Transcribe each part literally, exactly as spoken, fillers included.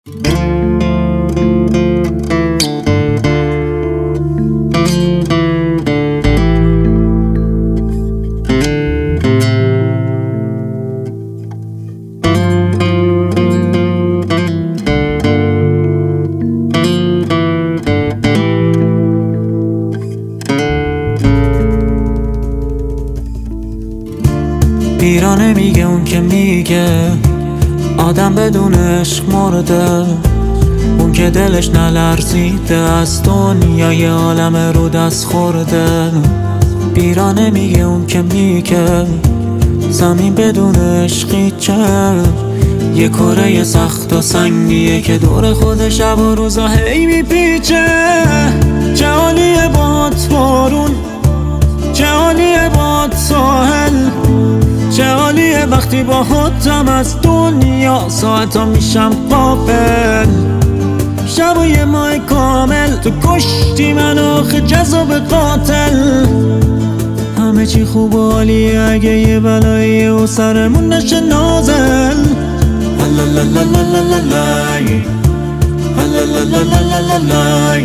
بیرانه میگه اون که میگه آدم بدون عشق مرده، اون که دلش نلرزیده از دنیای عالم رو دست خورده. بیرانه میگه اون که میگه زمین بدون عشقی چه، یه کره سخت و سنگیه که دور خود شب و روزا هی میپیچه. چه حالیه باد بارون، چه حالیه باد ساحل، چه حالیه وقتی با خودم از دنیا ساعتا میشم غافل. شب و یه ماه کامل تو کشتی من آخه جذاب قاتل. همه چی خوب و عالیه اگه یه بلاییه و سرمون نشه نازل. هلالالالالالای، هلالالالالالای،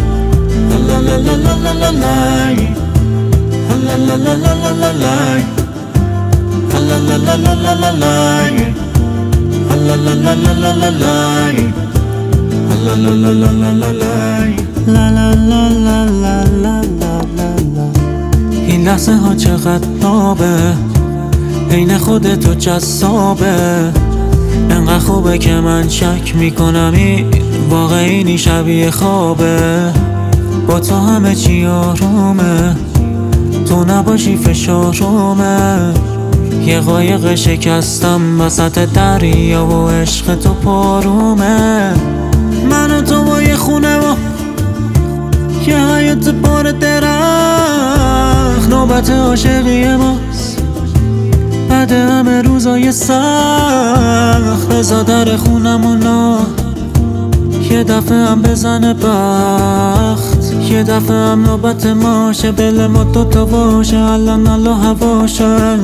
هلالالالالالای، هلالالالالالای، هلالالالالالای، هلالالالالالای، هلالالالالالای، لالالالالالالای. این لحظه ها چقدر نابه، عین خودتو جذابه. انقدر خوبه که من شک میکنم این واقعی شبیه خوابه. با تو همه چی آرومه، تو نباشی فشارومه. یه قایق شکستم وسط دریا و عشق تو پارومه. من و تو با یه خونه و یه حیات بار درخت، نوبت عاشقی ماست بعد همه روزای سخت. بزا در خونمونا یه دفعه هم بزنه بخت، یه دفعه هم نوبت ماشه دل ما دوتا باشه الان الله هواشه.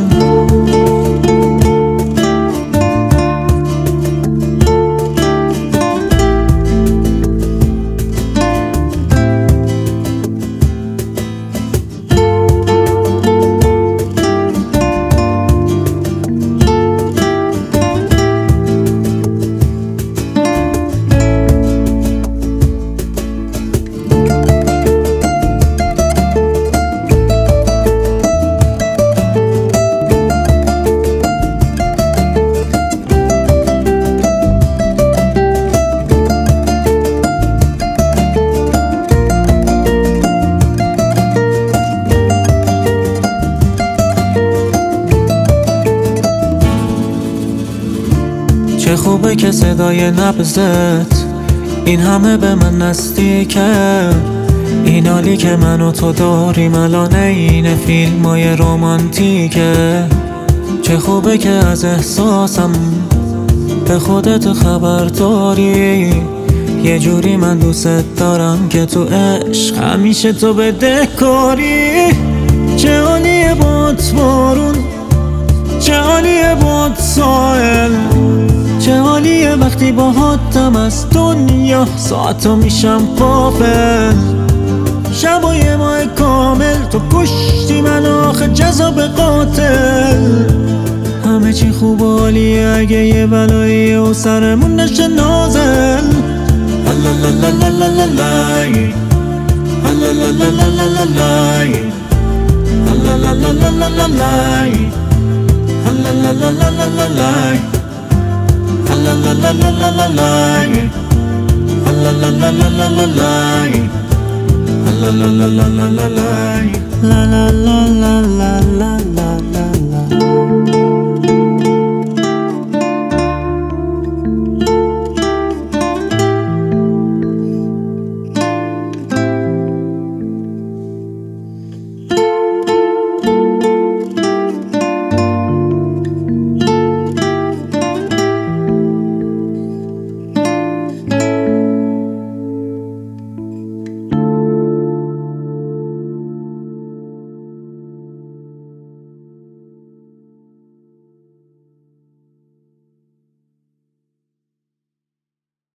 چه خوبه که صدای نبضت این همه به من نزدیکه. این حالی که من و تو داریم الان این فیلم های رومانتیکه. چه خوبه که از احساسم به خودت خبر داری. یه جوری من دوست دارم که تو عشق همیشه تو بدهکاری. چه حالیه باد بارون، چه حالیه باد ساحل، چه حالیه وقتی با حاتم از دنیا ساعتا میشم غافل. شب و یه ماه کامل تو کشتی من آخه جذاب قاتل. همه چی خوب و عالیه اگه یه بلاییه و سرمون نشه نازل. هلالالالالالای، هلالالالالالای، هلالالالالالای، هلالالالالالای، هلالالالالالای، هلالالالالالای، هلالالالالالای، لالالالالالای.